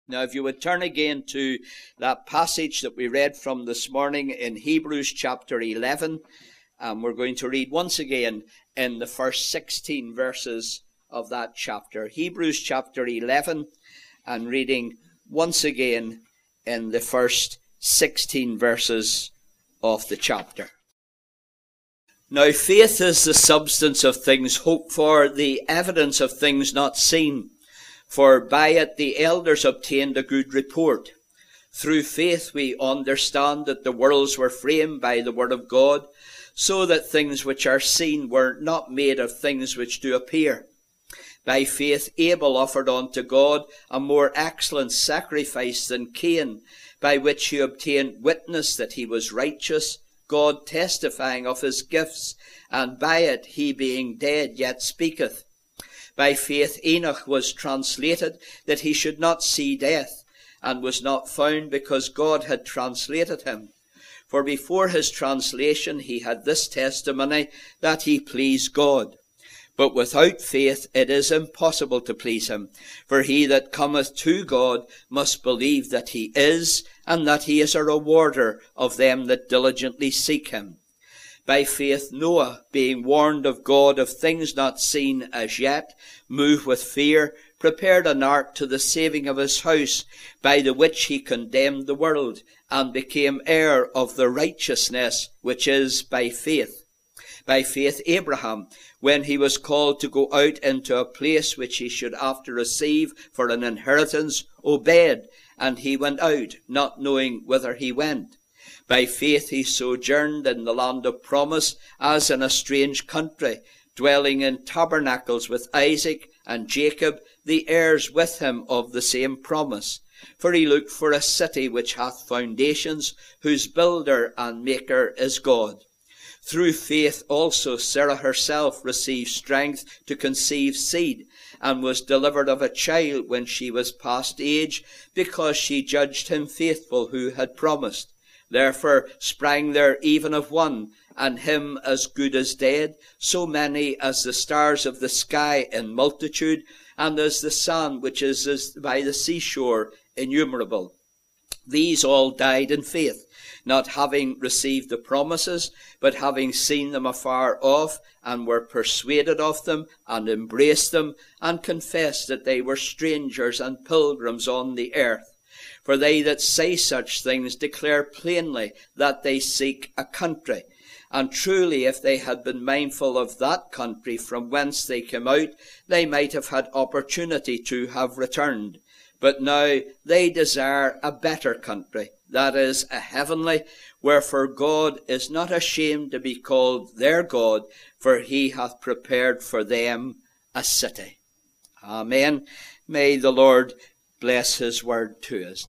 Now, if you would turn again to that passage that we read from this morning in Hebrews chapter 11, we're going to read once again in the first 16 verses of that chapter. Hebrews chapter 11, and reading once again in the first 16 verses of the chapter. Now faith is the substance of things hoped for, the evidence of things not seen. For by it the elders obtained a good report. Through faith we understand that the worlds were framed by the word of God, so that things which are seen were not made of things which do appear. By faith Abel offered unto God a more excellent sacrifice than Cain, by which he obtained witness that he was righteous, God testifying of his gifts, and by it he being dead yet speaketh. By faith Enoch was translated, that he should not see death, and was not found, because God had translated him. For before his translation he had this testimony, that he pleased God. But without faith it is impossible to please him. For he that cometh to God must believe that he is, and that he is a rewarder of them that diligently seek him. By faith Noah, being warned of God of things not seen as yet, moved with fear, prepared an ark to the saving of his house, by the which he condemned the world, and became heir of the righteousness which is by faith. By faith Abraham, when he was called to go out into a place which he should after receive for an inheritance, obeyed, and he went out, not knowing whither he went. By faith he sojourned in the land of promise, as in a strange country, dwelling in tabernacles with Isaac and Jacob, the heirs with him of the same promise. For he looked for a city which hath foundations, whose builder and maker is God. Through faith also Sarah herself received strength to conceive seed, and was delivered of a child when she was past age, because she judged him faithful who had promised. Therefore sprang there even of one, and him as good as dead, so many as the stars of the sky in multitude, and as the sand which is by the seashore innumerable. These all died in faith, not having received the promises, but having seen them afar off, and were persuaded of them, and embraced them, and confessed that they were strangers and pilgrims on the earth. For they that say such things declare plainly that they seek a country. And truly, if they had been mindful of that country from whence they came out, they might have had opportunity to have returned. But now they desire a better country, that is, a heavenly, wherefore God is not ashamed to be called their God, for he hath prepared for them a city. Amen. May the Lord bless his word to us.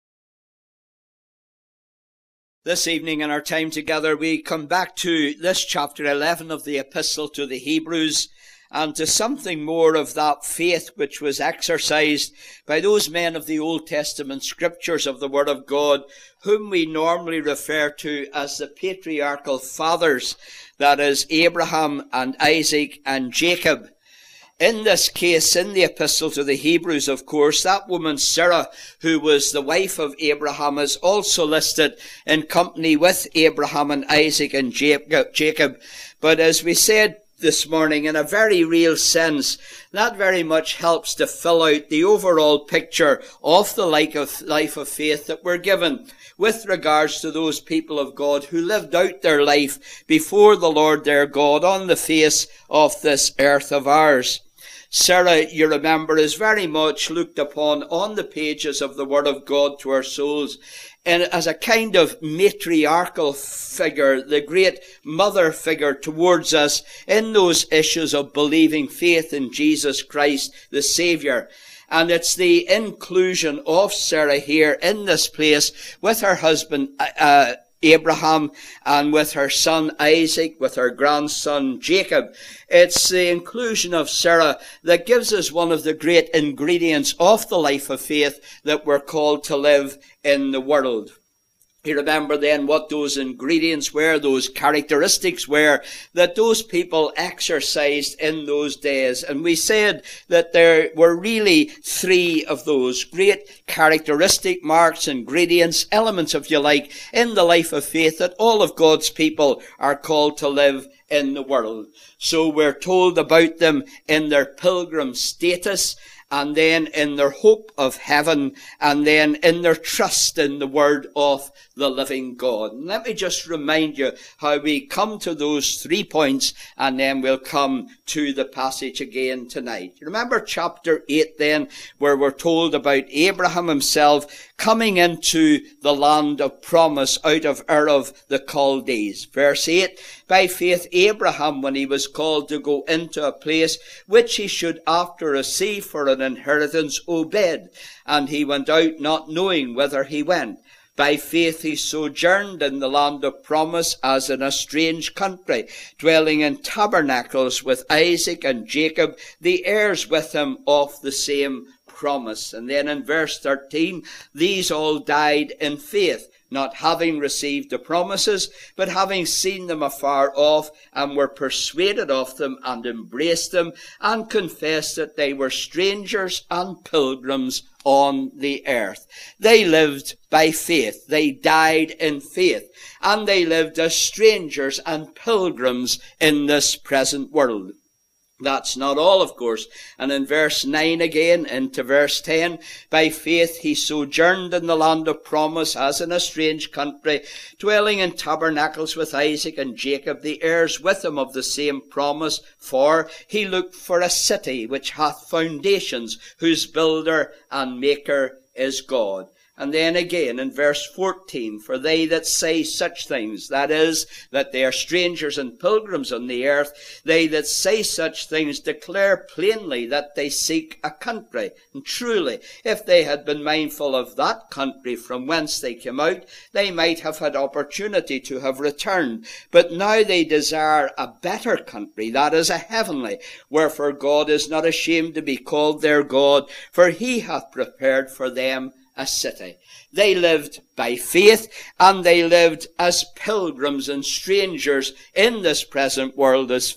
This evening in our time together, we come back to this chapter 11 of the Epistle to the Hebrews, and to something more of that faith which was exercised by those men of the Old Testament scriptures of the Word of God, whom we normally refer to as the patriarchal fathers, that is, Abraham and Isaac and Jacob. In this case, in the Epistle to the Hebrews, of course, that woman Sarah, who was the wife of Abraham, is also listed in company with Abraham and Isaac and Jacob. But as we said this morning, in a very real sense, that very much helps to fill out the overall picture of the life of faith that we're given with regards to those people of God who lived out their life before the Lord their God on the face of this earth of ours. Sarah, you remember, is very much looked upon on the pages of the Word of God to our souls and as a kind of matriarchal figure, the great mother figure towards us in those issues of believing faith in Jesus Christ, the Saviour. And it's the inclusion of Sarah here in this place with her husband Abraham, and with her son Isaac, with her grandson Jacob. It's the inclusion of Sarah that gives us one of the great ingredients of the life of faith that we're called to live in the world. You remember then what those ingredients were, those characteristics were that those people exercised in those days. And we said that there were really three of those great characteristic marks, ingredients, elements, if you like, in the life of faith that all of God's people are called to live in the world. So we're told about them in their pilgrim status, and then in their hope of heaven, and then in their trust in the word of the living God. And let me just remind you how we come to those 3 points, and then we'll come to the passage again tonight. You remember chapter 8 then, where we're told about Abraham himself coming into the land of promise out of Ur of the Chaldees. Verse 8, by faith Abraham, when he was called to go into a place which he should after receive for an inheritance, obeyed, and he went out not knowing whither he went. By faith he sojourned in the land of promise as in a strange country, dwelling in tabernacles with Isaac and Jacob, the heirs with him of the same promise. And then in verse 13, these all died in faith, not having received the promises, but having seen them afar off, and were persuaded of them, and embraced them, and confessed that they were strangers and pilgrims on the earth. They lived by faith. They died in faith. And they lived as strangers and pilgrims in this present world. That's not all, of course. And in verse 9 again, into verse 10, by faith he sojourned in the land of promise as in a strange country, dwelling in tabernacles with Isaac and Jacob, the heirs with him of the same promise. For he looked for a city which hath foundations, whose builder and maker is God. And then again in verse 14, for they that say such things, that is, that they are strangers and pilgrims on the earth, they that say such things declare plainly that they seek a country. And truly, if they had been mindful of that country from whence they came out, they might have had opportunity to have returned. But now they desire a better country, that is, a heavenly, wherefore God is not ashamed to be called their God, for he hath prepared for them a city. They lived by faith, and they lived as pilgrims and strangers in this present world as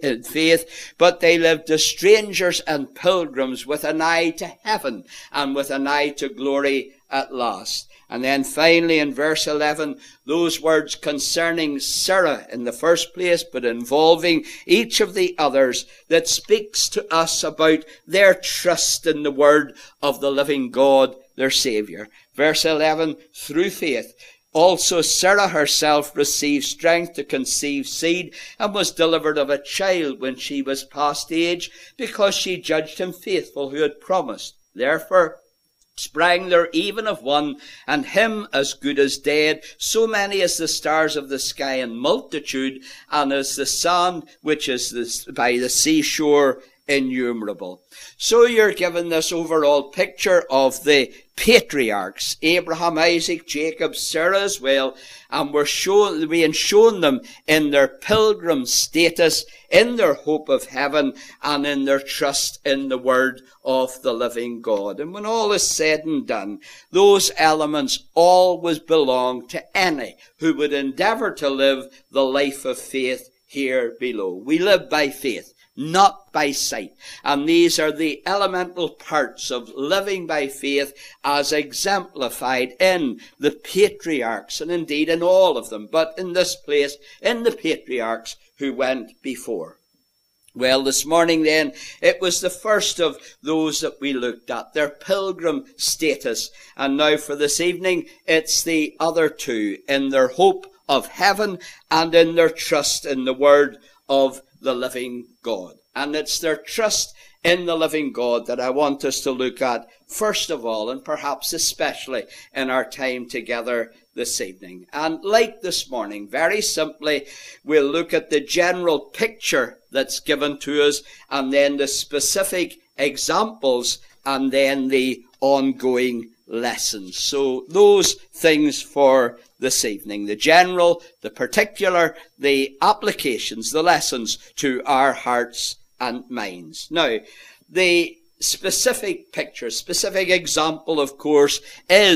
faith, but they lived as strangers and pilgrims with an eye to heaven and with an eye to glory at last. And then finally in verse 11, those words concerning Sarah in the first place, but involving each of the others, that speaks to us about their trust in the word of the living God, their Saviour. Verse 11, through faith, also Sarah herself received strength to conceive seed, and was delivered of a child when she was past age, because she judged him faithful who had promised. Therefore sprang there even of one, and him as good as dead, so many as the stars of the sky in multitude, and as the sand which is by the seashore innumerable. So you're given this overall picture of the patriarchs, Abraham, Isaac, Jacob, Sarah as well, and we're being shown them in their pilgrim status, in their hope of heaven, and in their trust in the word of the living God. And when all is said and done, those elements always belong to any who would endeavour to live the life of faith here below. We live by faith, not by sight. And these are the elemental parts of living by faith as exemplified in the patriarchs, and indeed in all of them, but in this place, in the patriarchs who went before. Well, this morning then, it was the first of those that we looked at, their pilgrim status. And now for this evening, it's the other two, in their hope of heaven and in their trust in the word of the living God. And it's their trust in the living God that I want us to look at first of all, and perhaps especially in our time together this evening. And like this morning, very simply, we'll look at the general picture that's given to us, and then the specific examples, and then the ongoing lessons. So those things for this evening: the general, the particular, the applications, the lessons to our hearts and minds. Now, the specific picture, specific example, of course, is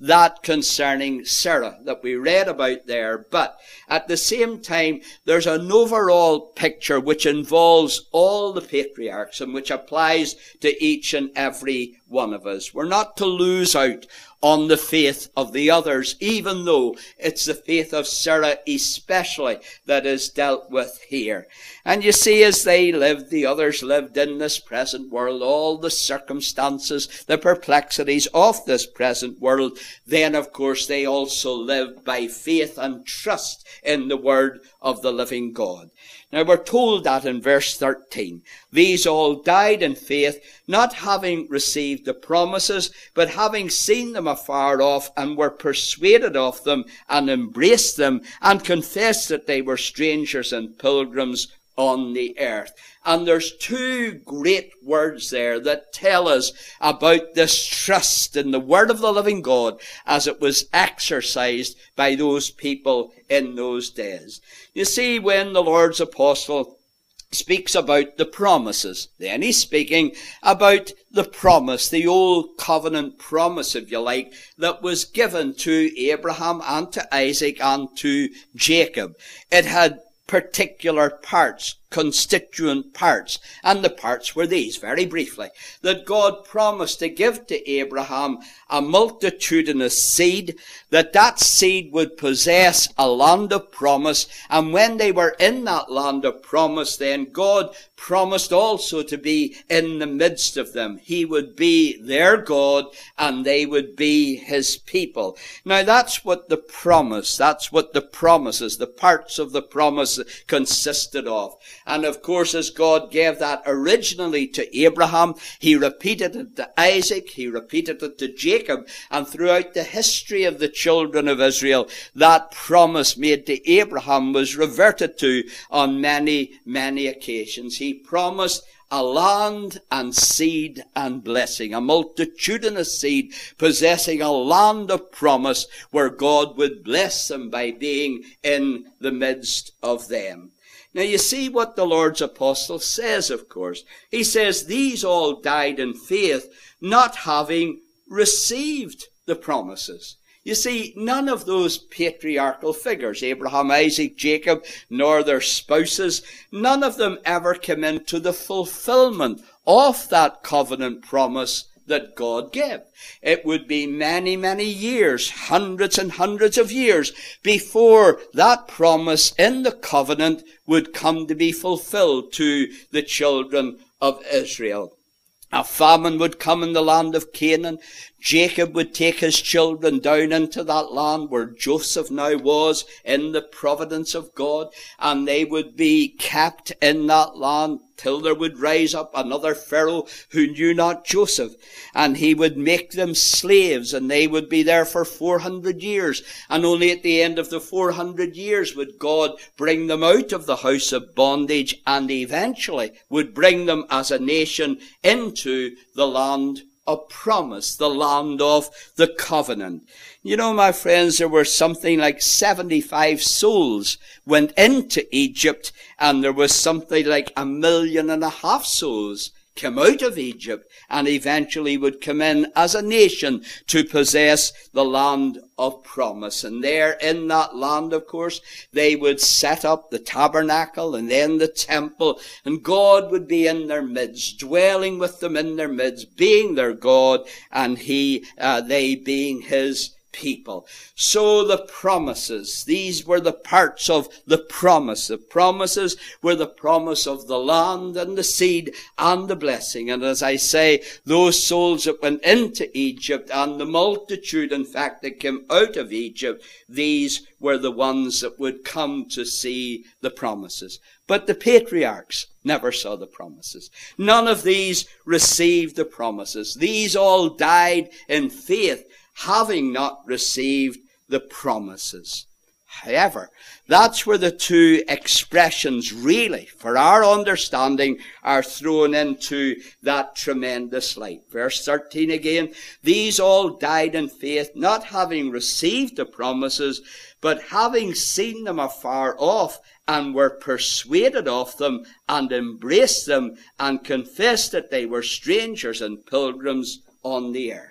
that concerning Sarah that we read about there. But at the same time, there's an overall picture which involves all the patriarchs and which applies to each and every one of us. We're not to lose out on the faith of the others, even though it's the faith of Sarah especially that is dealt with here. And you see, as they lived, the others lived in this present world, all the circumstances, the perplexities of this present world. Then, of course, they also lived by faith and trust in the word of the living God. Now, we're told that in verse 13, these all died in faith, not having received the promises, but having seen them afar off, and were persuaded of them, and embraced them, and confessed that they were strangers and pilgrims on the earth. And there's two great words there that tell us about this trust in the word of the living God as it was exercised by those people in those days. You see, when the Lord's apostle speaks about the promises, then he's speaking about the promise, the old covenant promise, if you like, that was given to Abraham and to Isaac and to Jacob. It had particular parts, constituent parts, and the parts were these, very briefly, that God promised to give to Abraham a multitudinous seed, that seed would possess a land of promise, and when they were in that land of promise, then God promised also to be in the midst of them. He would be their God, and they would be his people. Now that's what the promise, that's what the promises, the parts of the promise consisted of. And of course, as God gave that originally to Abraham, he repeated it to Isaac, he repeated it to Jacob, and throughout the history of the children of Israel, that promise made to Abraham was reverted to on many, many occasions. He promised a land and seed and blessing, a multitudinous seed possessing a land of promise where God would bless them by being in the midst of them. Now you see what the Lord's apostle says, of course. He says, these all died in faith, not having received the promises. You see, none of those patriarchal figures, Abraham, Isaac, Jacob, nor their spouses, none of them ever came into the fulfillment of that covenant promise that God gave. It would be many, many years, hundreds and hundreds of years, before that promise in the covenant would come to be fulfilled to the children of Israel. A famine would come in the land of Canaan. Jacob would take his children down into that land where Joseph now was in the providence of God, and they would be kept in that land till there would rise up another Pharaoh who knew not Joseph, and he would make them slaves, and they would be there for 400 years, and only at the end of the 400 years would God bring them out of the house of bondage, and eventually would bring them as a nation into the land of promise, the land of the covenant. You know, my friends, there were something like 75 souls went into Egypt, and there was something like 1.5 million souls came out of Egypt and eventually would come in as a nation to possess the land of promise. And there in that land, of course, they would set up the tabernacle and then the temple, and God would be in their midst, dwelling with them in their midst, being their God, and they being his people. So the promises, these were the parts of the promise. The promises were the promise of the land and the seed and the blessing. And as I say, those souls that went into Egypt and the multitude, in fact, that came out of Egypt, these were the ones that would come to see the promises. But the patriarchs never saw the promises. None of these received the promises. These all died in faith, having not received the promises. However, that's where the two expressions really, for our understanding, are thrown into that tremendous light. Verse 13 again, these all died in faith, not having received the promises, but having seen them afar off, and were persuaded of them, and embraced them, and confessed that they were strangers and pilgrims on the earth.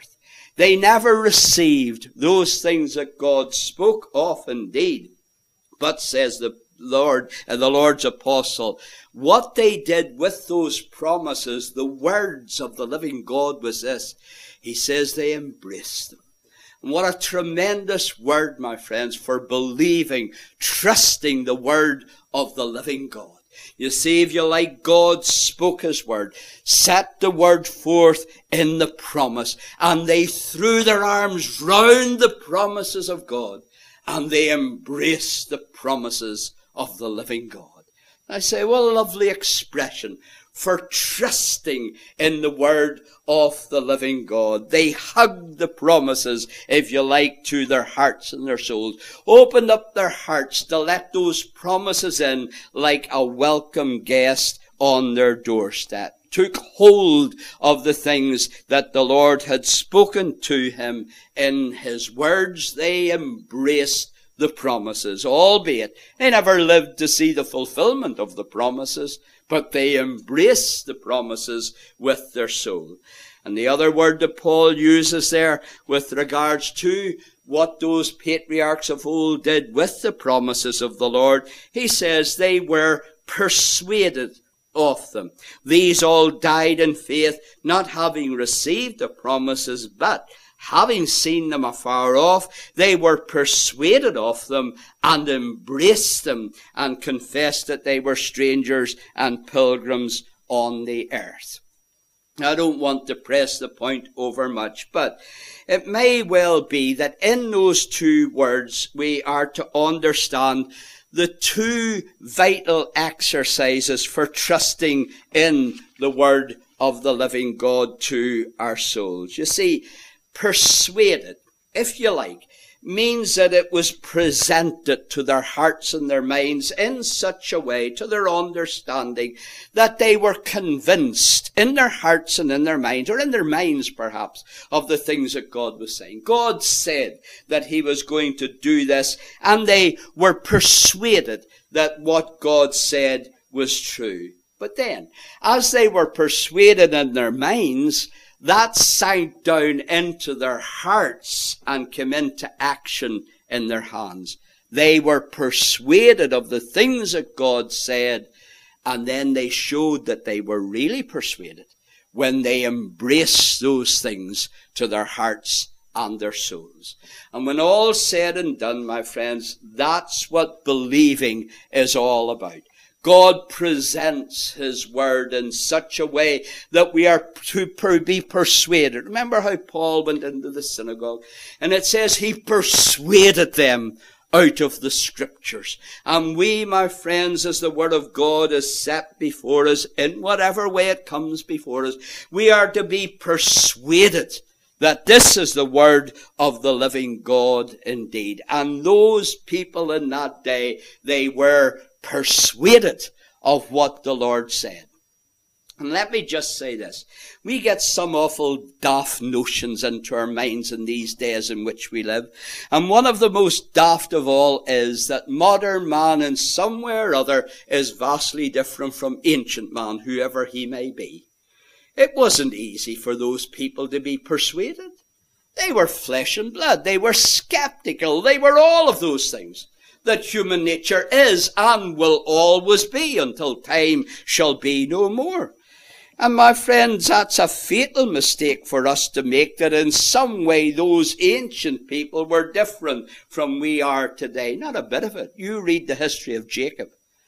They never received those things that God spoke of indeed. But, says the Lord and the Lord's apostle, what they did with those promises, the words of the living God, was this. He says they embraced them. And what a tremendous word, my friends, for believing, trusting the word of the living God. You see, if you like, God spoke his word, set the word forth in the promise, and they threw their arms round the promises of God, and they embraced the promises of the living God. I say, what a lovely expression for trusting in the word of the living God. They hugged the promises, if you like, to their hearts and their souls. Opened up their hearts to let those promises in like a welcome guest on their doorstep. Took hold of the things that the Lord had spoken to him in his words. They embraced the promises, albeit they never lived to see the fulfillment of the promises, but they embraced the promises with their soul. And the other word that Paul uses there with regards to what those patriarchs of old did with the promises of the Lord, he says they were persuaded of them. These all died in faith, not having received the promises, but having seen them afar off, they were persuaded of them and embraced them and confessed that they were strangers and pilgrims on the earth. I don't want to press the point over much, but it may well be that in those two words we are to understand the two vital exercises for trusting in the word of the living God to our souls. You see, persuaded, if you like, means that it was presented to their hearts and their minds in such a way, to their understanding, that they were convinced in their hearts and in their minds, or in their minds perhaps, of the things that God was saying. God said that he was going to do this, and they were persuaded that what God said was true. But then, as they were persuaded in their minds, that sank down into their hearts and came into action in their hands. They were persuaded of the things that God said, and then they showed that they were really persuaded when they embraced those things to their hearts and their souls. And when all's said and done, my friends, that's what believing is all about. God presents his word in such a way that we are to be persuaded. Remember how Paul went into the synagogue, and it says he persuaded them out of the scriptures. And we, my friends, as the word of God is set before us, in whatever way it comes before us, we are to be persuaded that this is the word of the living God indeed. And those people in that day, they were persuaded of what the Lord said. And let me just say this. We get some awful daft notions into our minds in these days in which we live. And one of the most daft of all is that modern man in some way or other is vastly different from ancient man, whoever he may be. It wasn't easy for those people to be persuaded. They were flesh and blood. They were skeptical. They were all of those things that human nature is and will always be until time shall be no more. And my friends, that's a fatal mistake for us to make, that in some way those ancient people were different from we are today. Not a bit of it. You read the history of Jacob.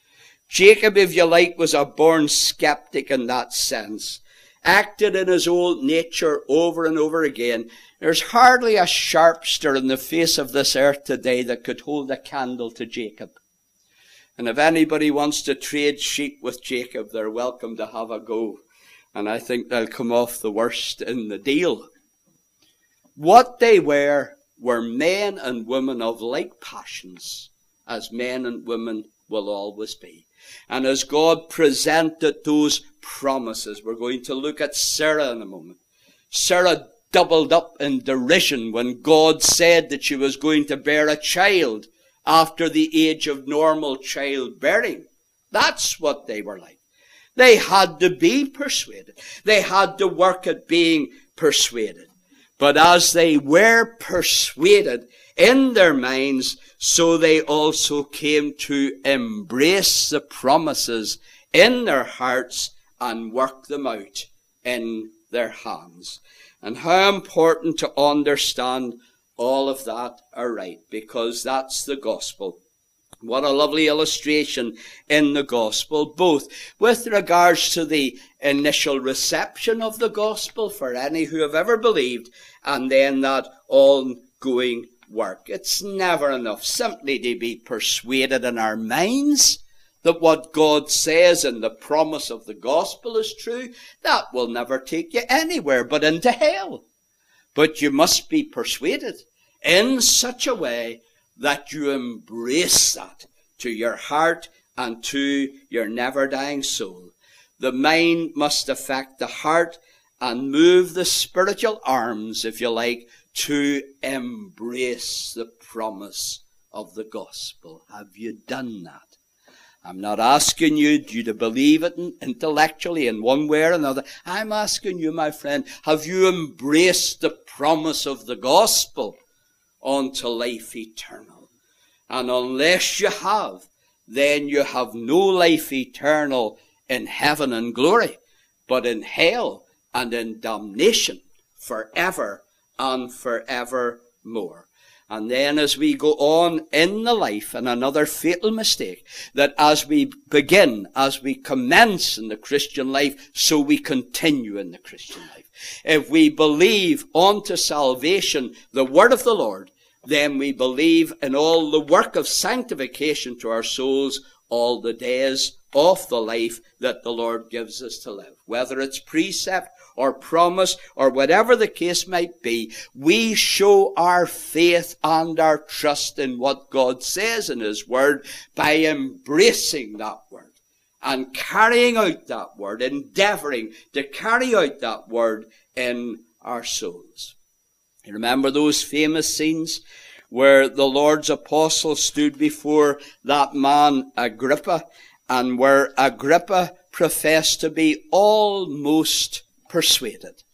Jacob, if you like, was a born skeptic in that sense. Acted in his old nature over and over again. There's hardly a sharpster in the face of this earth today that could hold a candle to Jacob. And if anybody wants to trade sheep with Jacob, they're welcome to have a go. And I think they'll come off the worst in the deal. What they were men and women of like passions, as men and women will always be. And as God presented those promises, we're going to look at Sarah in a moment. Sarah doubled up in derision when God said that she was going to bear a child after the age of normal childbearing. That's what they were like. They had to be persuaded. They had to work at being persuaded. But as they were persuaded in their minds, so they also came to embrace the promises in their hearts and work them out in their hands. And how important to understand all of that aright, because that's the gospel. What a lovely illustration in the gospel, both with regards to the initial reception of the gospel for any who have ever believed, and then that ongoing work. It's never enough simply to be persuaded in our minds that what God says in the promise of the gospel is true. That will never take you anywhere but into hell. But you must be persuaded in such a way that you embrace that to your heart and to your never-dying soul. The mind must affect the heart and move the spiritual arms, if you like, to embrace the promise of the gospel. Have you done that? I'm not asking you to believe it intellectually in one way or another. I'm asking you, my friend, have you embraced the promise of the gospel unto life eternal? And unless you have, then you have no life eternal in heaven and glory, but in hell and in damnation forever and forevermore. And then as we go on in the life, and another fatal mistake, that as we commence in the Christian life, so we continue in the Christian life. If we believe unto salvation the word of the Lord, then we believe in all the work of sanctification to our souls all the days of the life that the Lord gives us to live. Whether it's precept or promise or whatever the case might be, we show our faith and our trust in what God says in His Word by embracing that Word and carrying out that Word, endeavoring to carry out that Word in our souls. You remember those famous scenes where the Lord's apostle stood before that man Agrippa, and where Agrippa professed to be almost persuaded.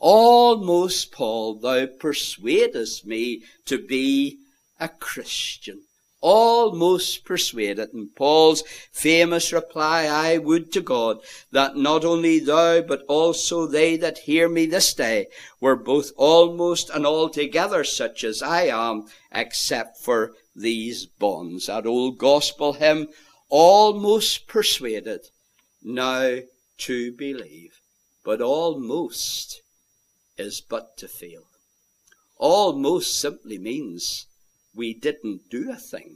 Almost, Paul, thou persuadest me to be a Christian. Almost persuaded. And Paul's famous reply, I would to God that not only thou, but also they that hear me this day were both almost and altogether such as I am, except for these bonds. That old gospel hymn, almost persuaded, now to believe. But almost is but to fail. Almost simply means we didn't do a thing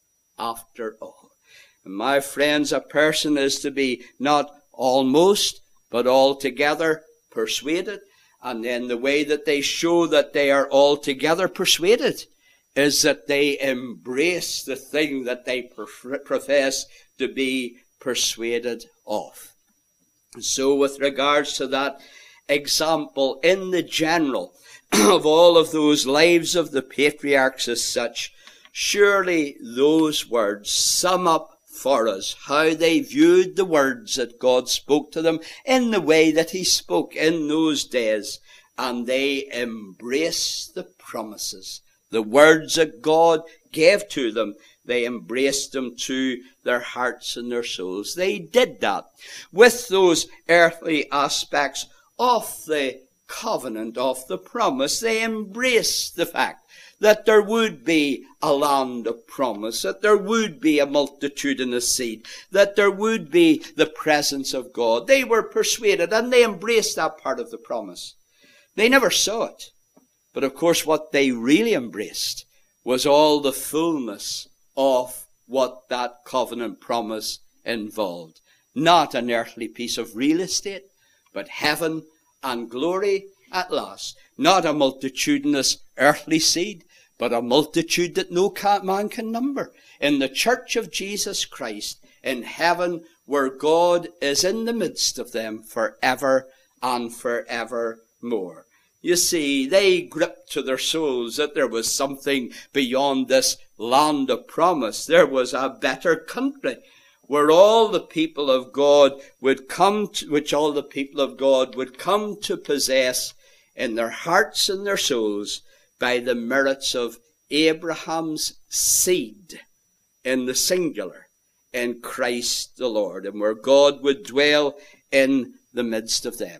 after all. And my friends, a person is to be not almost, but altogether persuaded. And then the way that they show that they are altogether persuaded is that they embrace the thing that they profess to be persuaded of. And so with regards to that example in the general of all of those lives of the patriarchs as such, surely those words sum up for us how they viewed the words that God spoke to them in the way that He spoke in those days, and they embraced the promises. The words that God gave to them, they embraced them to their hearts and their souls. They did that with those earthly aspects of the covenant, of the promise. They embraced the fact that there would be a land of promise, that there would be a multitudinous seed, that there would be the presence of God. They were persuaded and they embraced that part of the promise. They never saw it. But of course what they really embraced was all the fullness of what that covenant promise involved. Not an earthly piece of real estate, but heaven and glory at last. Not a multitudinous earthly seed, but a multitude that no man can number. In the church of Jesus Christ, in heaven, where God is in the midst of them forever and forevermore. You see, they gripped to their souls that there was something beyond this land of promise. There was a better country where all the people of God would come to, which all the people of God would come to possess in their hearts and their souls by the merits of Abraham's seed, in the singular, in Christ the Lord, and where God would dwell in the midst of them.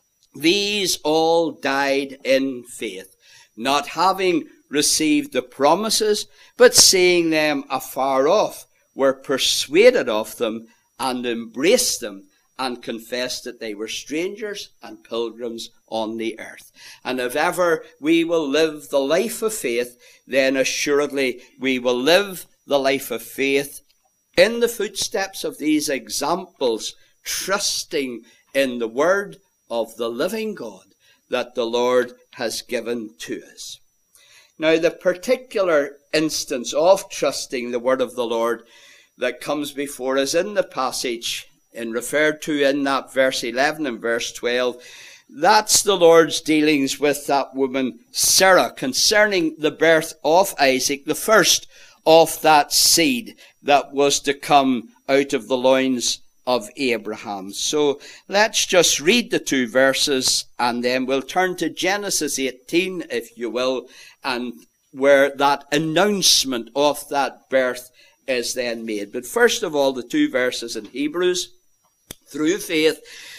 These all died in faith, not having received the promises, but seeing them afar off, were persuaded of them, and embraced them, and confessed that they were strangers and pilgrims on the earth. And if ever we will live the life of faith, then assuredly we will live the life of faith in the footsteps of these examples, trusting in the word of the living God that the Lord has given to us. Now, the particular instance of trusting the word of the Lord that comes before us in the passage and referred to in that verse 11 and verse 12, that's the Lord's dealings with that woman Sarah concerning the birth of Isaac, the first of that seed that was to come out of the loins of Abraham. So let's just read the two verses, and then we'll turn to Genesis 18, if you will, and where that announcement of that birth is then made. But first of all, the two verses in Hebrews. Through faith,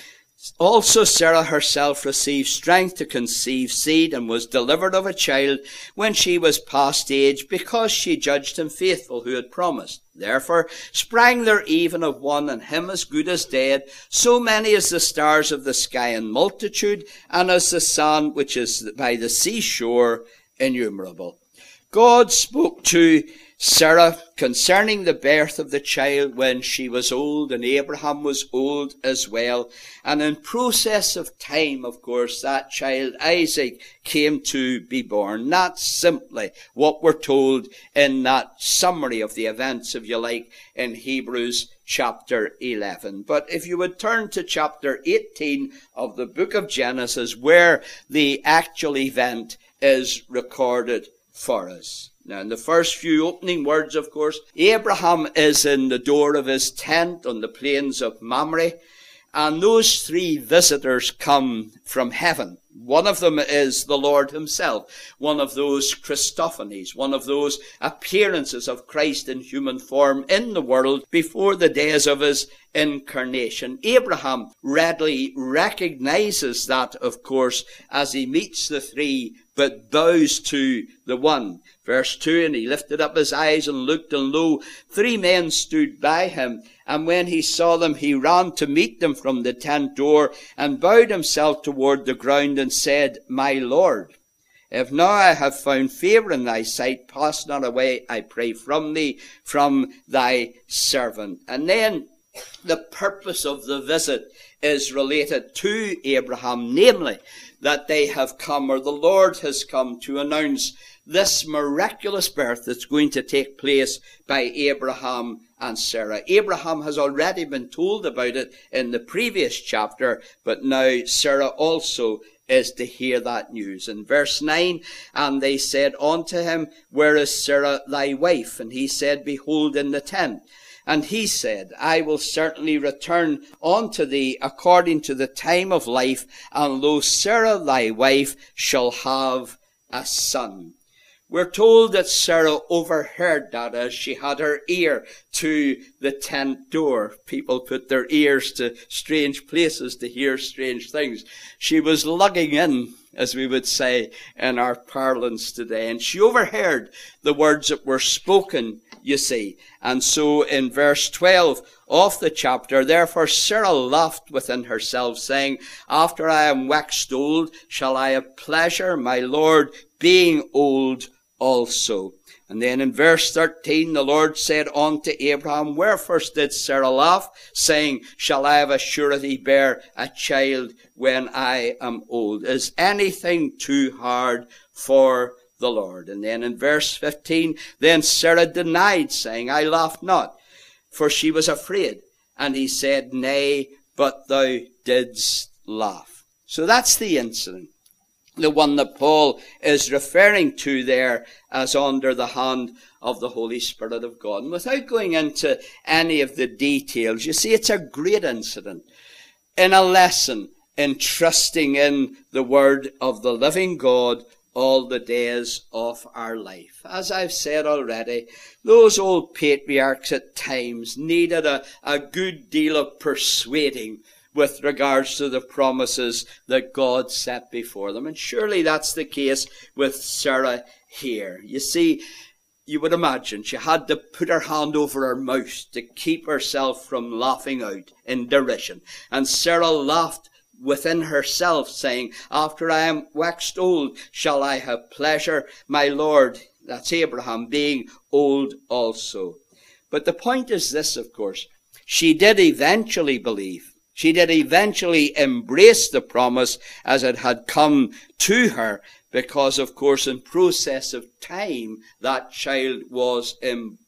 also Sarah herself received strength to conceive seed, and was delivered of a child when she was past age, because she judged him faithful who had promised. Therefore sprang there even of one, and him as good as dead, so many as the stars of the sky in multitude, and as the sand which is by the seashore innumerable. God spoke to Sarah concerning the birth of the child when she was old, and Abraham was old as well. And in process of time, of course, that child Isaac came to be born. That's simply what we're told in that summary of the events, if you like, in Hebrews chapter 11. But if you would turn to chapter 18 of the book of Genesis, where the actual event is recorded for us. Now, in the first few opening words, of course, Abraham is in the door of his tent on the plains of Mamre, and those three visitors come from heaven. One of them is the Lord himself, one of those Christophanies, one of those appearances of Christ in human form in the world before the days of his incarnation. Abraham readily recognizes that, of course, as he meets the three, but bows to the one. Verse 2, and he lifted up his eyes and looked, and lo, three men stood by him. And when he saw them, he ran to meet them from the tent door, and bowed himself toward the ground, and said, My Lord, if now I have found favour in thy sight, pass not away, I pray, from thee, from thy servant. And then the purpose of the visit is related to Abraham, namely, that they have come, or the Lord has come, to announce this miraculous birth that's going to take place by Abraham and Sarah. Abraham has already been told about it in the previous chapter, but now Sarah also is to hear that news. In verse 9, and they said unto him, Where is Sarah thy wife? And he said, Behold, in the tent. And he said, I will certainly return unto thee according to the time of life, and lo, Sarah thy wife shall have a son. We're told that Sarah overheard that as she had her ear to the tent door. People put their ears to strange places to hear strange things. She was lugging in, as we would say in our parlance today, and she overheard the words that were spoken, you see. And so in verse 12 of the chapter, therefore Sarah laughed within herself, saying, After I am waxed old, shall I have pleasure, my Lord, being old also. And then in verse 13, the Lord said unto Abraham, Wherefore did Sarah laugh, saying, Shall I of a surety bear a child when I am old? Is anything too hard for the Lord? And then in verse 15, then Sarah denied, saying, I laughed not, for she was afraid. And he said, Nay, but thou didst laugh. So that's the incident, the one that Paul is referring to there as under the hand of the Holy Spirit of God. And without going into any of the details, you see, it's a great incident in a lesson in trusting in the word of the living God all the days of our life. As I've said already, those old patriarchs at times needed a good deal of persuading with regards to the promises that God set before them. And surely that's the case with Sarah here. You see, you would imagine she had to put her hand over her mouth to keep herself from laughing out in derision. And Sarah laughed within herself, saying, after I am waxed old, shall I have pleasure, my Lord, that's Abraham, being old also. But the point is this, of course, she did eventually believe. She did eventually embrace the promise as it had come to her, because, of course, in process of time, that child was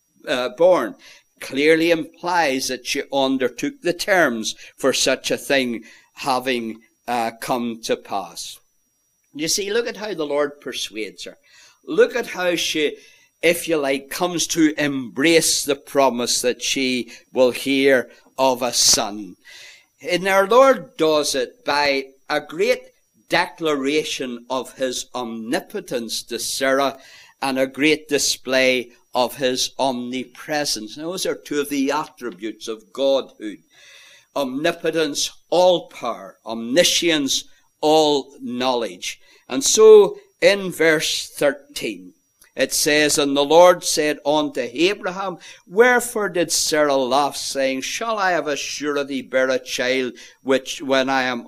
born. Clearly implies that she undertook the terms for such a thing having come to pass. You see, look at how the Lord persuades her. Look at how she, if you like, comes to embrace the promise that she will hear of a son. And our Lord does it by a great declaration of his omnipotence to Sarah and a great display of his omnipresence. Now, those are two of the attributes of Godhood. Omnipotence, all power. Omniscience, all knowledge. And so, in verse 13, it says, and the Lord said unto Abraham, wherefore did Sarah laugh, saying, shall I of a surety bear a child which I'm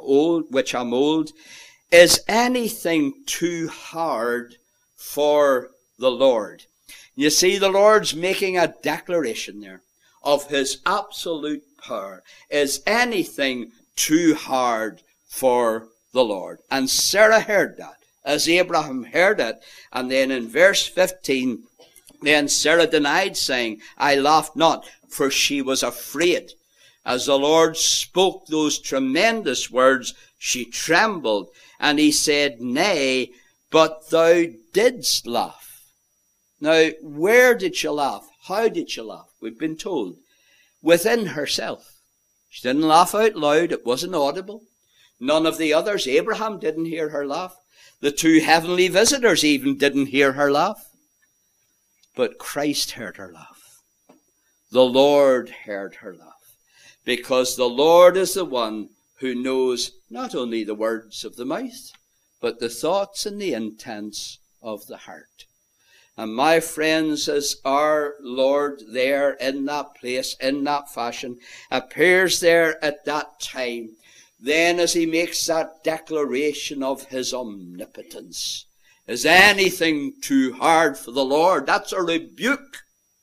old? Is anything too hard for the Lord? You see, the Lord's making a declaration there of his absolute power. Is anything too hard for the Lord? And Sarah heard that, as Abraham heard it. And then in verse 15, then Sarah denied, saying, I laughed not, for she was afraid. As the Lord spoke those tremendous words, she trembled. And he said, nay, but thou didst laugh. Now, where did she laugh? How did she laugh? We've been told. Within herself. She didn't laugh out loud. It wasn't audible. None of the others, Abraham didn't hear her laugh. The two heavenly visitors even didn't hear her laugh. But Christ heard her laugh. The Lord heard her laugh. Because the Lord is the one who knows not only the words of the mouth, but the thoughts and the intents of the heart. And my friends, as our Lord there in that place, in that fashion, appears there at that time, then as he makes that declaration of his omnipotence, is anything too hard for the Lord? That's a rebuke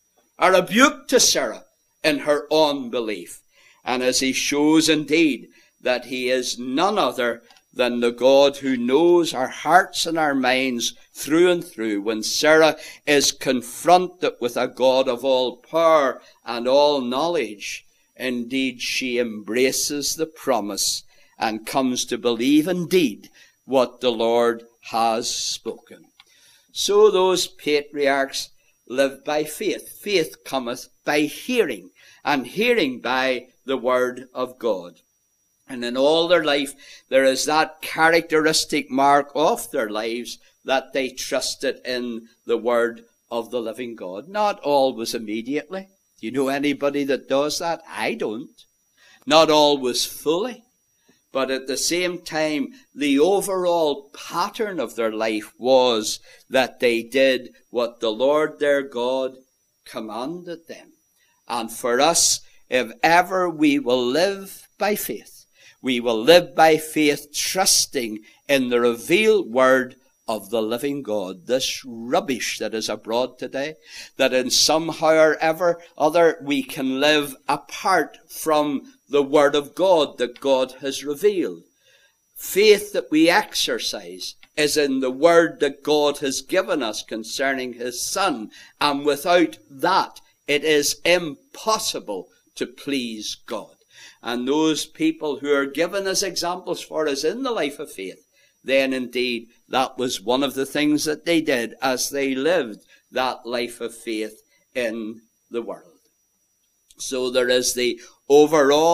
to Sarah in her unbelief. And as he shows indeed that he is none other than the God who knows our hearts and our minds through and through, when Sarah is confronted with a God of all power and all knowledge, indeed she embraces the promise and comes to believe indeed what the Lord has spoken. So those patriarchs lived by faith. Faith cometh by hearing, and hearing by the word of God. And in all their life, there is that characteristic mark of their lives that they trusted in the word of the living God. Not always immediately. Do you know anybody that does that? I don't. Not always fully. But at the same time, the overall pattern of their life was that they did what the Lord their God commanded them. And for us, if ever we will live by faith, we will live by faith, trusting in the revealed word of the living God. This rubbish that is abroad today, that in somehow or other we can live apart from the word of God that God has revealed. Faith that we exercise is in the word that God has given us concerning his Son. And without that, it is impossible to please God. And those people who are given as examples for us in the life of faith, then indeed that was one of the things that they did as they lived that life of faith in the world. So there is the overall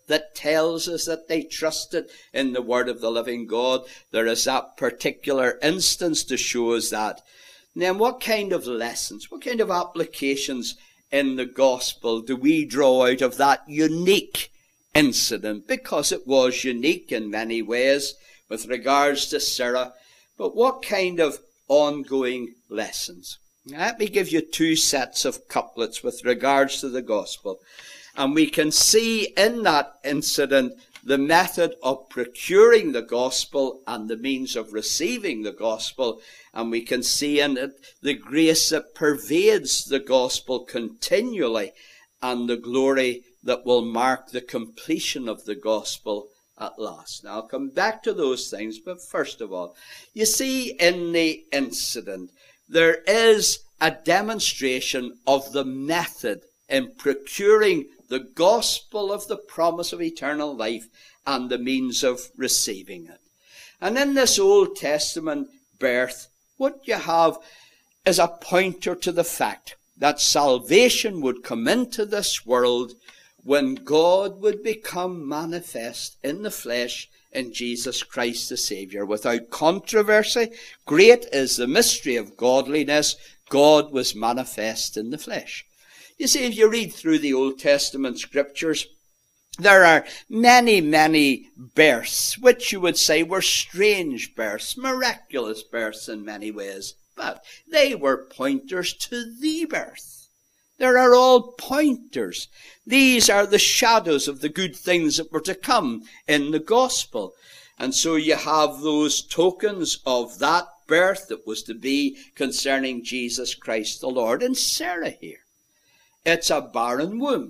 that tells us that they trusted in the word of the living God. There is that particular instance to show us that. And then what kind of lessons, what kind of applications in the gospel do we draw out of that unique incident? Because it was unique in many ways with regards to Sarah. But what kind of ongoing lessons? Let me give you two sets of couplets with regards to the gospel. And we can see in that incident the method of procuring the gospel and the means of receiving the gospel. And we can see in it the grace that pervades the gospel continually and the glory that will mark the completion of the gospel at last. Now, I'll come back to those things, but first of all, you see in the incident, there is a demonstration of the method in procuring the gospel of the promise of eternal life and the means of receiving it. And in this Old Testament birth, what you have is a pointer to the fact that salvation would come into this world when God would become manifest in the flesh in Jesus Christ the Saviour. Without controversy, great is the mystery of godliness. God was manifest in the flesh. You see, if you read through the Old Testament scriptures, there are many, many births, which you would say were strange births, miraculous births in many ways, but they were pointers to the birth. There are all pointers. These are the shadows of the good things that were to come in the gospel. And so you have those tokens of that birth that was to be concerning Jesus Christ the Lord. In Sarah here, it's a barren womb.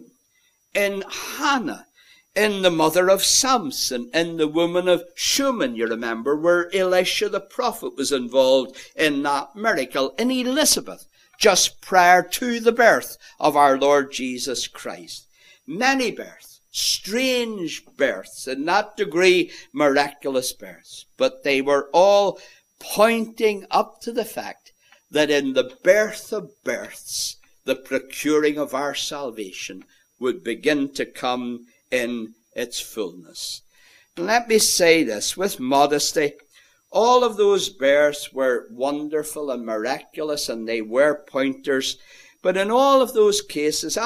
In Hannah, in the mother of Samson, in the woman of Shunem, you remember, where Elisha the prophet was involved in that miracle. In Elizabeth, just prior to the birth of our Lord Jesus Christ. Many births, strange births, in that degree miraculous births. But they were all pointing up to the fact that in the birth of births, the procuring of our salvation would begin to come in its fullness. And let me say this with modesty. All of those births were wonderful and miraculous, and they were pointers. But in all of those cases,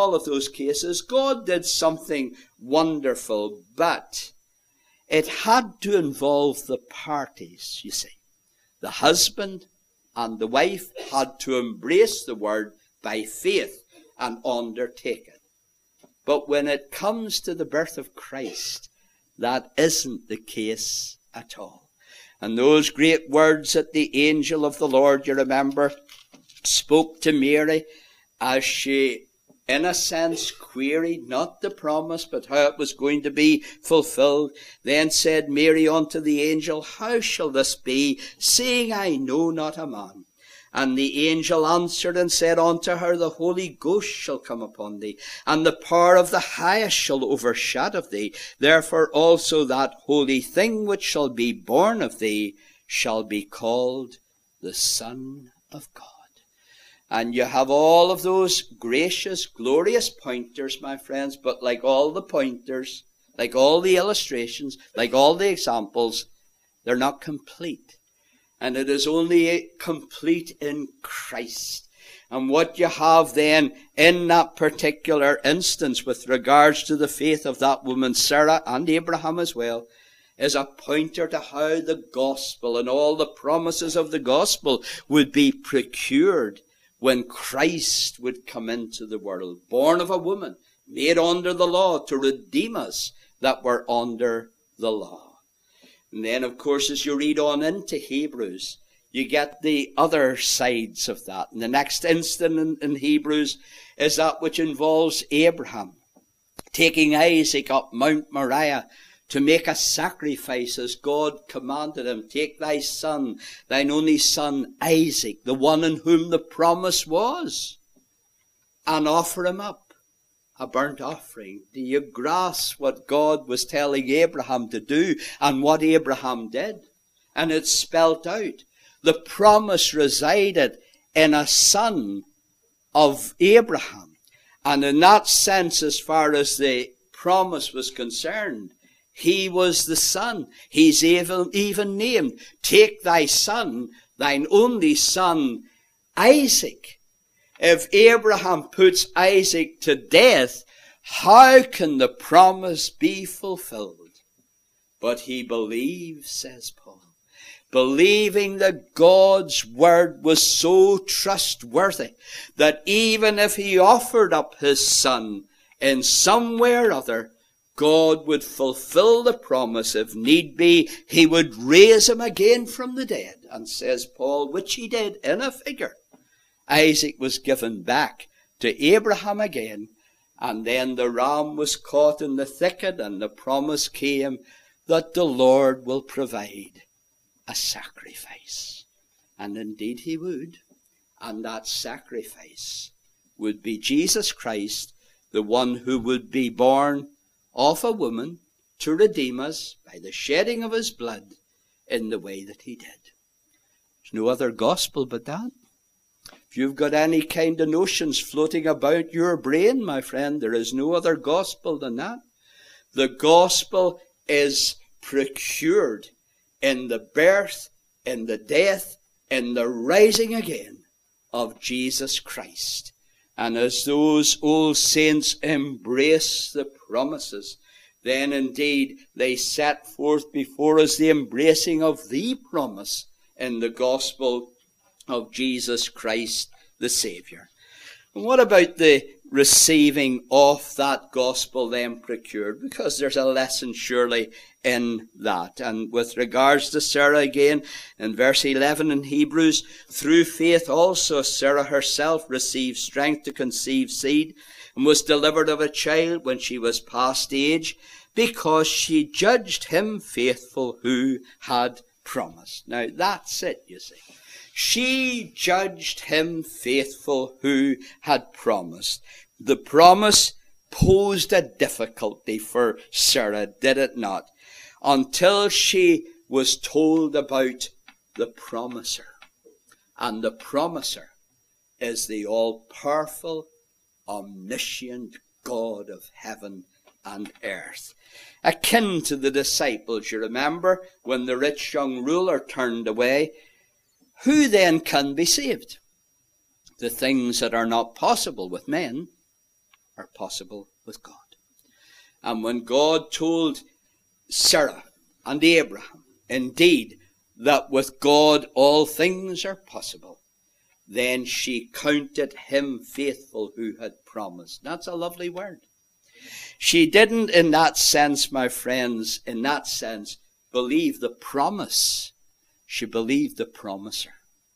God did something wonderful. But it had to involve the parties, you see. The husband and the wife had to embrace the word by faith and undertake it. But when it comes to the birth of Christ, that isn't the case at all. And those great words that the angel of the Lord, you remember, spoke to Mary as she, in a sense, queried not the promise, but how it was going to be fulfilled. Then said Mary unto the angel, How shall this be, seeing I know not a man? And the angel answered and said unto her, The Holy Ghost shall come upon thee, and the power of the highest shall overshadow thee. Therefore also that holy thing which shall be born of thee shall be called the Son of God. And you have all of those gracious, glorious pointers, my friends, but like all the pointers, like all the illustrations, like all the examples, they're not complete. And it is only complete in Christ. And what you have then in that particular instance with regards to the faith of that woman, Sarah, and Abraham as well, is a pointer to how the gospel and all the promises of the gospel would be procured when Christ would come into the world, born of a woman, made under the law to redeem us that were under the law. And then, of course, as you read on into Hebrews, you get the other sides of that. And the next incident in Hebrews is that which involves Abraham taking Isaac up Mount Moriah to make a sacrifice as God commanded him. Take thy son, thine only son Isaac, the one in whom the promise was, and offer him up a burnt offering. Do you grasp what God was telling Abraham to do and what Abraham did? And it's spelt out. The promise resided in a son of Abraham. And in that sense, as far as the promise was concerned. He was the son. He's even named, take thy son, thine only son, Isaac. If Abraham puts Isaac to death, how can the promise be fulfilled? But he believes, says Paul, believing that God's word was so trustworthy that even if he offered up his son in some way or other, God would fulfill the promise. If need be, he would raise him again from the dead. And says Paul, which he did in a figure. Isaac was given back to Abraham again, and then the ram was caught in the thicket, and the promise came that the Lord will provide a sacrifice. And indeed he would. And that sacrifice would be Jesus Christ, the one who would be born of a woman to redeem us by the shedding of his blood in the way that he did. There's no other gospel but that. If you've got any kind of notions floating about your brain, my friend, there is no other gospel than that. The gospel is procured in the birth, in the death, in the rising again of Jesus Christ. And as those old saints embrace the promises, then indeed they set forth before us the embracing of the promise in the gospel of Jesus Christ the Saviour. And what about the receiving of that gospel then procured? Because there's a lesson surely in that. And with regards to Sarah again, in verse 11 in Hebrews, through faith also Sarah herself received strength to conceive seed, and was delivered of a child when she was past age, because she judged him faithful who had promised. Now that's it, you see. She judged him faithful who had promised. The promise posed a difficulty for Sarah, did it not? Until she was told about the promiser. And the promiser is the all-powerful, omniscient God of heaven and earth. Akin to the disciples, you remember, when the rich young ruler turned away, who then can be saved? The things that are not possible with men are possible with God. And when God told Sarah and Abraham, indeed, that with God all things are possible, then she counted him faithful who had promised. That's a lovely word. She didn't, in that sense, my friends, in that sense, believe the promise. She believed the promiser.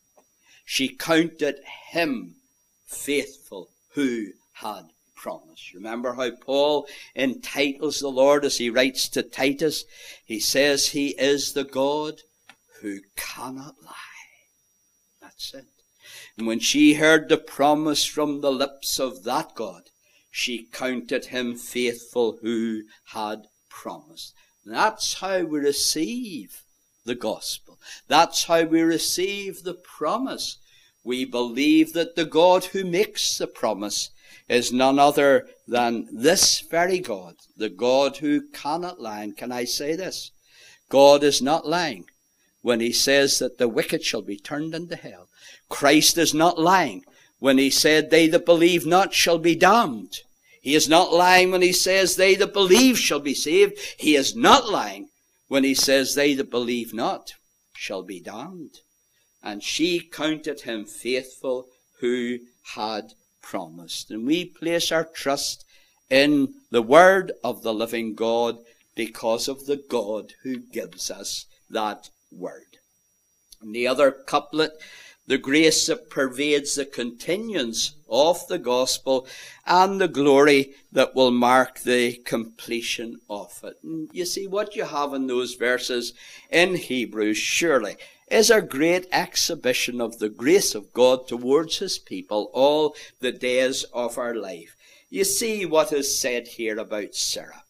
She counted him faithful who had promised. Remember how Paul entitles the Lord as he writes to Titus? He says he is the God who cannot lie. That's it. And when she heard the promise from the lips of that God, she counted him faithful who had promised. That's how we receive the gospel. That's how we receive the promise. We believe that the God who makes the promise is none other than this very God, the God who cannot lie. And can I say this? God is not lying when he says that the wicked shall be turned into hell. Christ is not lying when he said, they that believe not shall be damned. He is not lying when he says, they that believe shall be saved. He is not lying when he says, they that believe not shall be damned. And she counted him faithful who had promised. And we place our trust in the word of the living God because of the God who gives us that word. And the other couplet, the grace that pervades the continuance of the gospel and the glory that will mark the completion of it. And you see, what you have in those verses in Hebrews surely is a great exhibition of the grace of God towards his people all the days of our life. You see what is said here about Sarah.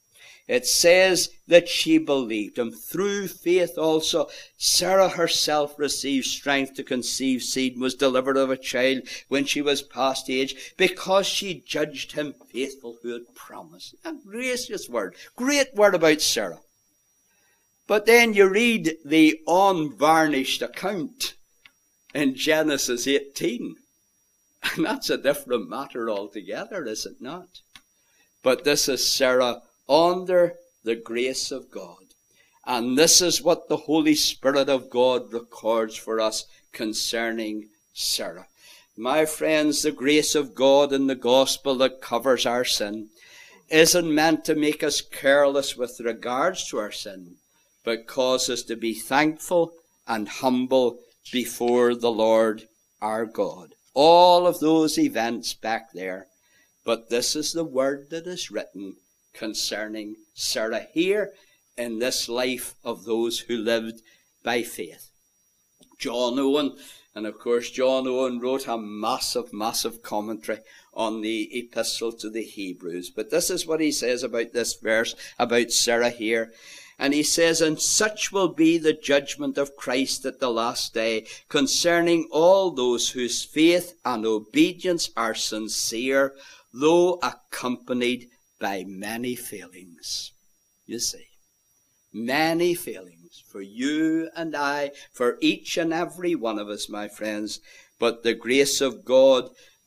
It says that she believed him. Through faith also, Sarah herself received strength to conceive seed and was delivered of a child when she was past age, because she judged him faithful who had promised. A gracious word. Great word about Sarah. But then you read the unvarnished account in Genesis 18. And that's a different matter altogether, is it not? But this is Sarah under the grace of God. And this is what the Holy Spirit of God records for us concerning Sarah. My friends, the grace of God in the gospel that covers our sin isn't meant to make us careless with regards to our sin, but cause us to be thankful and humble before the Lord our God. All of those events back there. But this is the word that is written concerning Sarah here in this life of those who lived by faith. John Owen, and of course John Owen wrote a massive commentary on the epistle to the Hebrews. But this is what he says about this verse, about Sarah here. And he says, and such will be the judgment of Christ at the last day concerning all those whose faith and obedience are sincere, though accompanied by many failings. You see, many failings for you and I, for each and every one of us, my friends. But the grace of God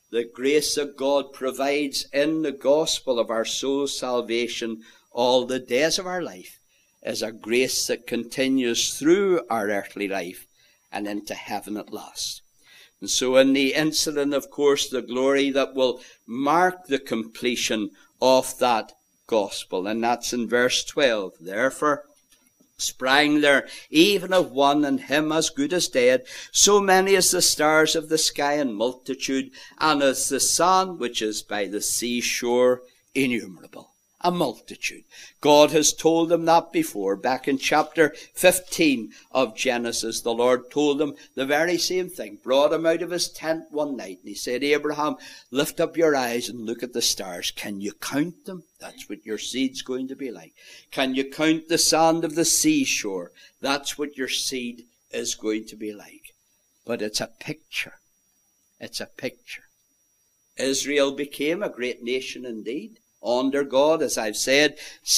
provides in the gospel of our soul's salvation all the days of our life, is a grace that continues through our earthly life and into heaven at last. And so in the incident, of course, the glory that will mark the completion of that gospel. And that's in verse 12. Therefore sprang there even of one, and him as good as dead, so many as the stars of the sky in multitude, and as the sand which is by the seashore innumerable. A multitude. God has told them that before. Back in chapter 15 of Genesis, the Lord told them the very same thing. Brought him out of his tent one night, and he said, Abraham, lift up your eyes and look at the stars. Can you count them? That's what your seed's going to be like. Can you count the sand of the seashore? That's what your seed is going to be like. But it's a picture. It's a picture. Israel became a great nation indeed. Under God, as I've said,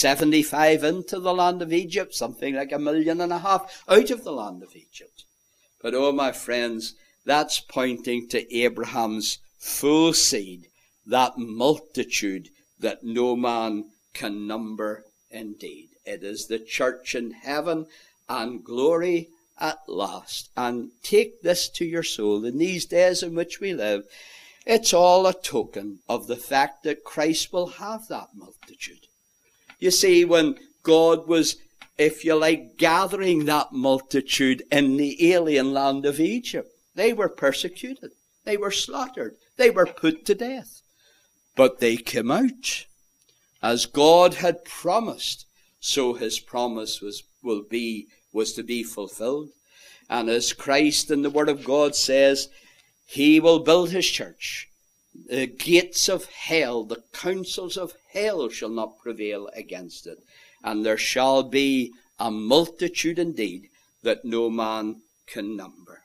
75 into the land of Egypt, something like 1.5 million out of the land of Egypt. But oh, my friends, that's pointing to Abraham's full seed, that multitude that no man can number indeed. It is the church in heaven and glory at last. And take this to your soul in these days in which we live. It's all a token of the fact that Christ will have that multitude. You see, when God was, if you like, gathering that multitude in the alien land of Egypt, they were persecuted. They were slaughtered. They were put to death. But they came out. As God had promised, so his promise was to be fulfilled. And as Christ in the Word of God says, he will build his church. The gates of hell, the counsels of hell shall not prevail against it. And there shall be a multitude indeed that no man can number.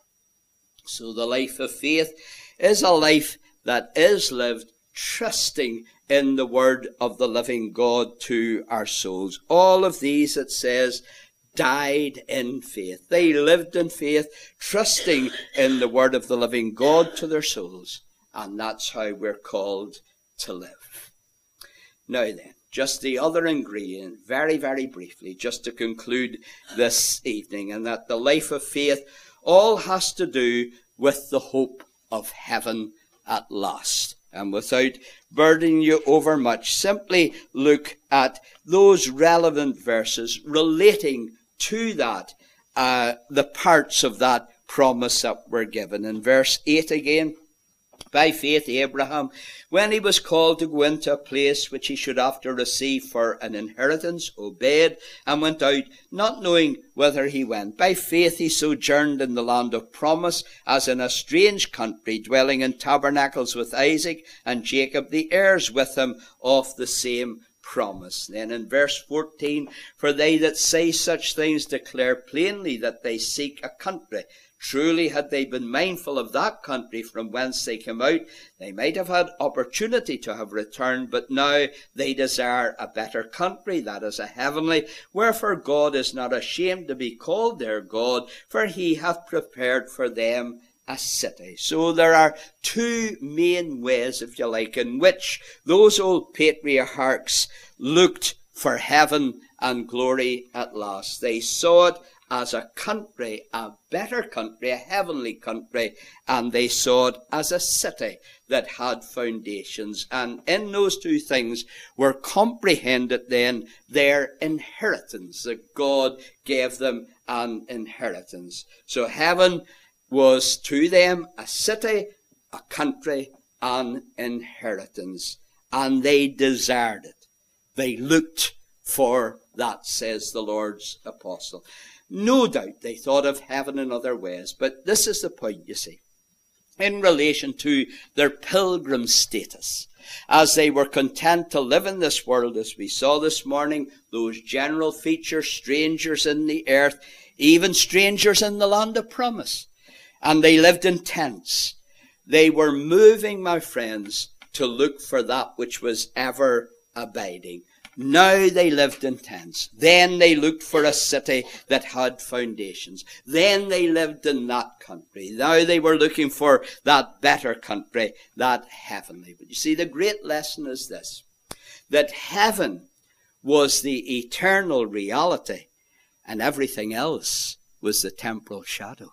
So the life of faith is a life that is lived trusting in the word of the living God to our souls. All of these, it says, died in faith. They lived in faith, trusting in the word of the living God to their souls. And that's how we're called to live. Now then, just the other ingredient, very, very briefly, just to conclude this evening, and that the life of faith all has to do with the hope of heaven at last. And without burdening you over much, simply look at those relevant verses relating to that, the parts of that promise that were given. In verse 8 again, by faith Abraham, when he was called to go into a place which he should after receive for an inheritance, obeyed, and went out, not knowing whither he went. By faith he sojourned in the land of promise, as in a strange country, dwelling in tabernacles with Isaac and Jacob, the heirs with him of the same promise. Then in verse 14, for they that say such things declare plainly that they seek a country. Truly, had they been mindful of that country from whence they came out, they might have had opportunity to have returned, but now they desire a better country, that is a heavenly. Wherefore God is not ashamed to be called their God, for he hath prepared for them a city. So there are two main ways, if you like, in which those old patriarchs looked for heaven and glory at last. They saw it as a country, a better country, a heavenly country, and they saw it as a city that had foundations. And in those two things were comprehended then their inheritance, that God gave them an inheritance. So heaven was to them a city, a country, an inheritance. And they desired it. They looked for that, says the Lord's apostle. No doubt they thought of heaven in other ways, but this is the point, you see. In relation to their pilgrim status, as they were content to live in this world, as we saw this morning, those general features, strangers in the earth, even strangers in the land of promise. And they lived in tents. They were moving, my friends, to look for that which was ever abiding. Now they lived in tents. Then they looked for a city that had foundations. Then they lived in that country. Now they were looking for that better country, that heavenly. But you see, the great lesson is this, that heaven was the eternal reality and everything else was the temporal shadow.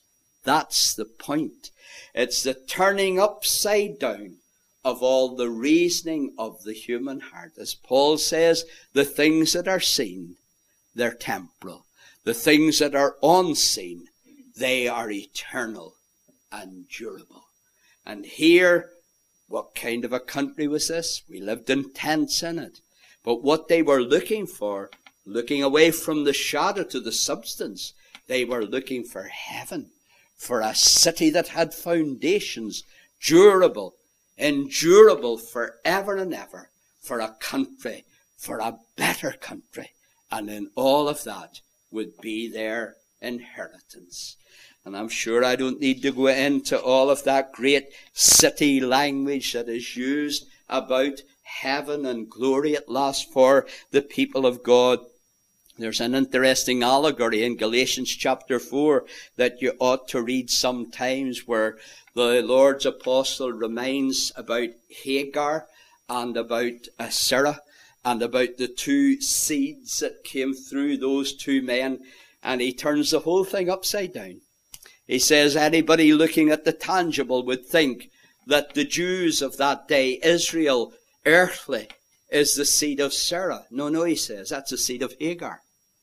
That's the point. It's the turning upside down of all the reasoning of the human heart. As Paul says, the things that are seen, they're temporal. The things that are unseen, they are eternal and durable. And here, what kind of a country was this? We lived in tents in it. But what they were looking for, looking away from the shadow to the substance, they were looking for heaven, for a city that had foundations, durable, endurable forever and ever, for a country, for a better country. And in all of that would be their inheritance. And I'm sure I don't need to go into all of that great city language that is used about heaven and glory at last for the people of God. There's an interesting allegory in Galatians chapter 4 that you ought to read sometimes, where the Lord's apostle reminds about Hagar and about Sarah and about the two seeds that came through those two men, and he turns the whole thing upside down. He says anybody looking at the tangible would think that the Jews of that day, Israel, earthly, is the seed of Sarah. No, he says, that's the seed of Hagar.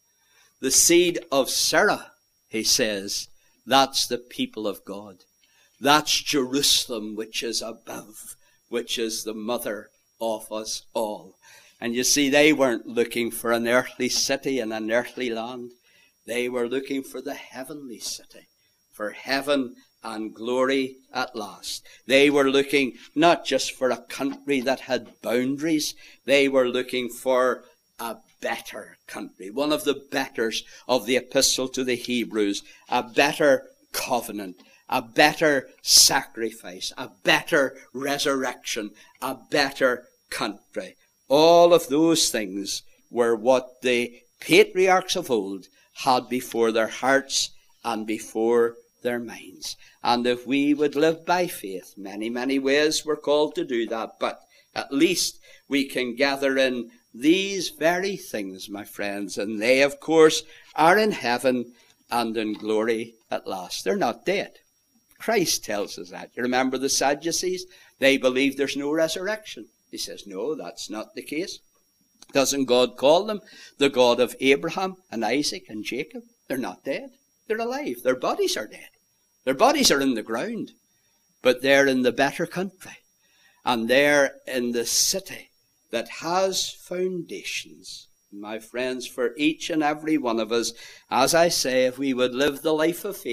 The seed of Sarah, he says, that's the people of God. That's Jerusalem, which is above, which is the mother of us all. And you see, they weren't looking for an earthly city and an earthly land. They were looking for the heavenly city, for heaven and glory at last. They were looking not just for a country that had boundaries. They were looking for a better country, one of the betters of the epistle to the Hebrews, a better covenant, a better sacrifice, a better resurrection, a better country. All of those things were what the patriarchs of old had before their hearts and before their minds. And if we would live by faith, many ways we're called to do that, but at least we can gather in these very things, my friends, and they, of course, are in heaven and in glory at last. They're not dead. Christ tells us that. You remember the Sadducees? They believe there's no resurrection. He says, no, that's not the case. Doesn't God call them the God of Abraham and Isaac and Jacob? They're not dead. They're alive. Their bodies are dead. Their bodies are in the ground. But they're in the better country. And they're in the city that has foundations. My friends, for each and every one of us, as I say, if we would live the life of faith,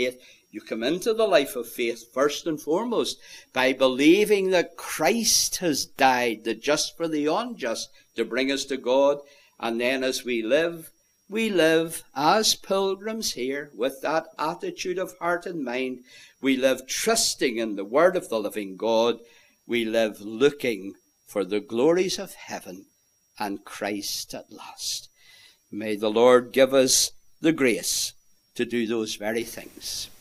You come into the life of faith first and foremost by believing that Christ has died, the just for the unjust, to bring us to God. And then as we live as pilgrims here with that attitude of heart and mind. We live trusting in the word of the living God. We live looking for the glories of heaven and Christ at last. May the Lord give us the grace to do those very things.